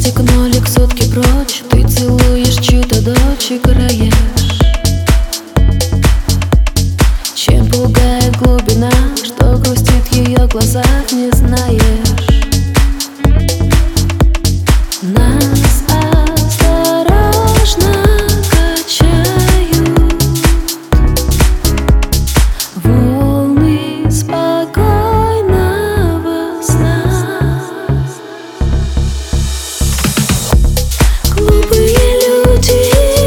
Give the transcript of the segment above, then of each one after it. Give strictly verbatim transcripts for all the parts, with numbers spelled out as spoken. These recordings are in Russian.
Мостик, нолик, сотки прочь. Ты целуешь чью-то дочь и краешь. Чем пугает глубина, что грустит в ее глазах, не знаешь. Нас осторожно качают волны спокойного сна. Глупые люди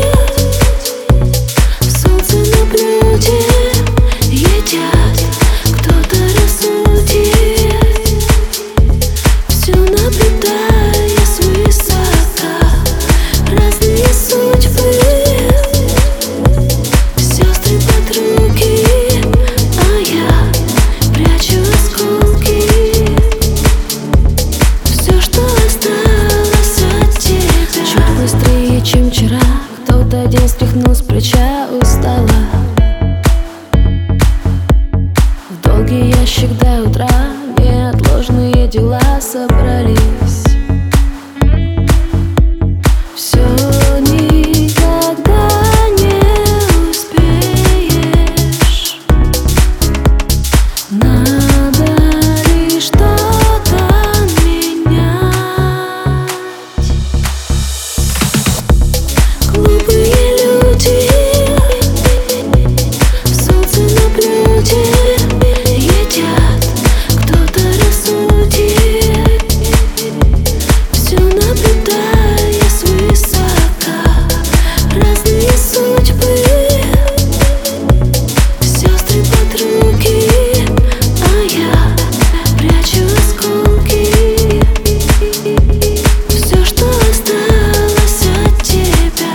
в солнце на блюде едят. Кто-то рассудит, все наблюдая свысока. Разные судьбы, сестры, подруги, а я прячу осколки. Все, что осталось от тебя. Чуть быстрее, чем вчера, кто-то день стряхнул с плеча, устала. В долгий ящик до утра неотложные дела собрались. Все никогда не успеешь. Надо лишь что-то менять. Глупые люди в солнце на блюде едят. Кто-то рассудит, все наблюдая свысока. Разные судьбы, сестры, подруги, а я прячу осколки. Все, что осталось от тебя.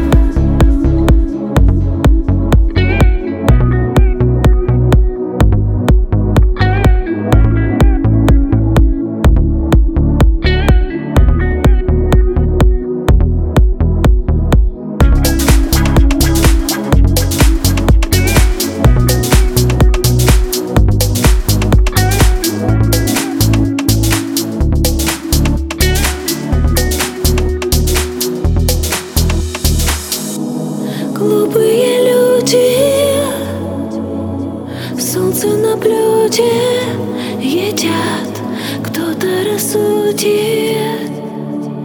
Глупые люди в солнце на блюде едят. Кто-то рассудит,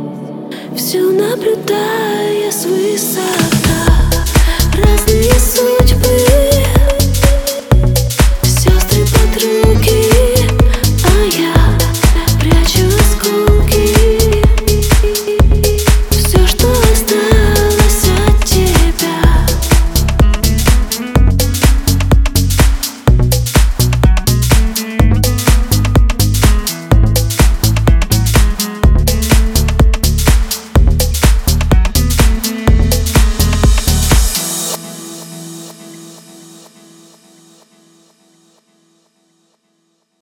все наблюдая свысока. Разные судьбы.